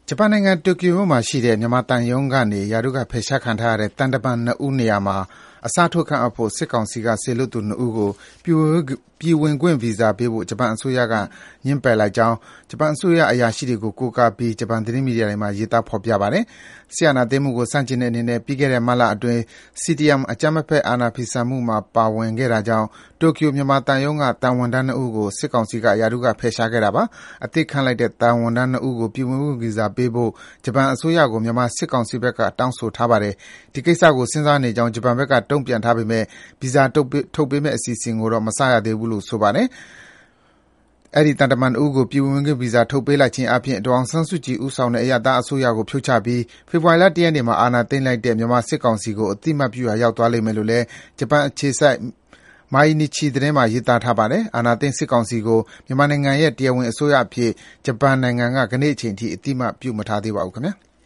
ဂျပန်နိုင်ငံတိုကျိုမြို့မှာရှိတဲ့မြန်မာသံရုံးကနေရာထူးကဖယ်ရှားခံထားရတဲ့သံတမန်2ဦးနေရာမှာအစားထိုးခန့်အပ်ဖို့စစ်ကောင်စီကစေလွှတ်သူ2ဦးကိုပြည်ဝင်ခွင့်ဗီဇာပေးဖို့ဂျပန်အစိုးရကငြင်းပယ်လိုက်ကြောင်းဂျပန်အစိုးရအရာရှိတွေကိုကိုးကားပြီးဂျပန်သတင်းမီဒီယာတွေမှာရေးသားဖော်ပြပါတယ်။ဆီယနာသိမ်းမှုကိုစန့်ကျင်တဲ့အနေနဲ့ပြီးခဲ့တဲ့မတ်လအတွင်း CDM အကြမ်းမဖက်အာဏာဖီဆန်မှုမှာပါဝင်ခဲ့တာကြောင့်တိုကျိုမြန်မာသံရုံးကတာဝန်ထမ်း2ဦးကိုစစ်ကောင်စီကရာထူးကဖယ်ရှားခဲ့တာပါ။အသစ်ခန့်လိုက်တဲ့တာဝန်ထမ်း2ဦးကိုပြည်ဝင်ခွင့်ဗီဇာပေးဖို့ဂျပန်အစိုးရကိုမြန်မာစစ်ကောင်စီဘက်ကတောင်းဆိုထားပါတယ်။ဒီကိစ္စကိုစဉ်းစားနေကြောင်းဂျပန်ဘက်ကတုံ့ပြန်ထားပေမဲ့ဗီဇာထုတ်ပေးမဲ့အစီအစဉ်ကိုတော့မစရသေးဘူးလို့ဆိုပါတယ်။အဲဒီတန်တမန်ဦးကိုပြည်ဝင်ခွင့်ဗီဇာထုတ်ပေးလိုက်ခြင်းအပြင်ဒေါအောင်ဆန်းစုကြည်ဦးဆောင်တဲ့အရသာအစိုးရကိုဖြုတ်ချပြီးဖေဖော်ဝါရီလ1ရက်နေ့မှာအာဏာသိမ်းလိုက်တဲ့မြန်မာစစ်ကောင်စီကိုအတိမတ်ပြုရာရောက်သွားလိမ့်မယ်လို့လည်းဂျပန်အခြေစိုက်မိုင်းနီချီသတင်းမှာရေးသားထားပါတယ်။အာဏာသိမ်းစစ်ကောင်စီကိုမြန်မာနိုင်ငံရဲ့တရားဝင်အစိုးရအဖြစ်ဂျပန်နိုင်ငံကခဏအချိန်ထိအတိမတ်ပြုမထားသေးပါဘူးခင်ဗျာ။